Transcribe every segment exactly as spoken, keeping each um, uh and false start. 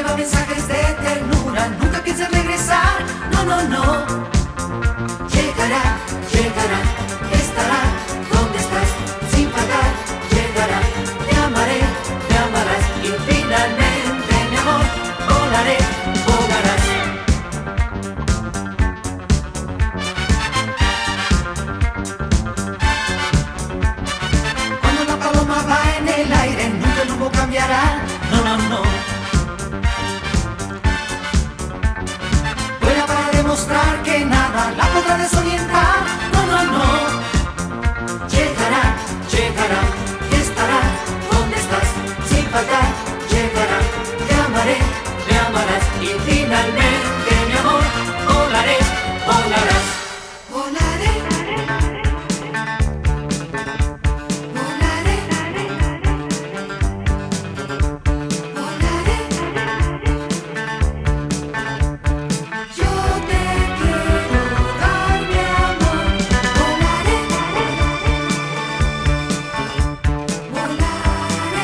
lleva mensajes de ternura, nunca piensa en regresar. No, no, no. Llegará, llegará, estará donde estás, sin faltar. Llegará, te amaré, te amarás y finalmente, mi amor, volaré, volarás. Cuando la paloma va en el aire, nunca el rumbo cambiará. No, no, no. Vuela para demostrar que nada la podrá desorientar. No, no, no. Llegará, llegará, estará donde estás, sin faltar. Llegará, te amaré, te amarás y finalmente, mi amor, volaré, volarás. Volaré, volaré, volaré. Yo te quiero dar mi amor. Volaré, volaré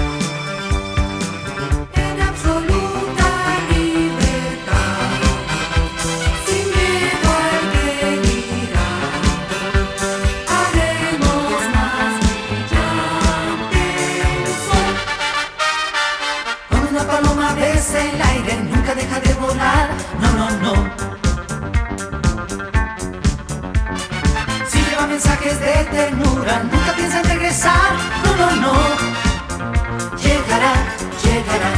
en absoluta libertad, sin miedo al que dirá. Haremos más brillante el sol. Cuando una paloma besa el aire, nunca deja de volar. No, no, no. Si lleva mensajes de ternura, nunca piensa en regresar. No, no, no. Llegará, llegará,